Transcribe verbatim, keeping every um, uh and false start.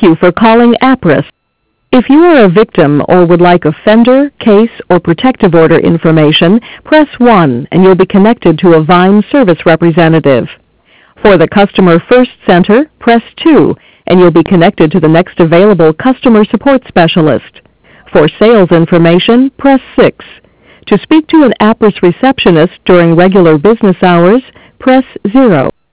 you for calling APRIS. If you are a victim or would like offender, case, or protective order information, press one and you'll be connected to a VINE service representative. For the Customer First Center, press two and you'll be connected to the next available customer support specialist. For sales information, press six. To speak to an APRIS receptionist during regular business hours, press zero.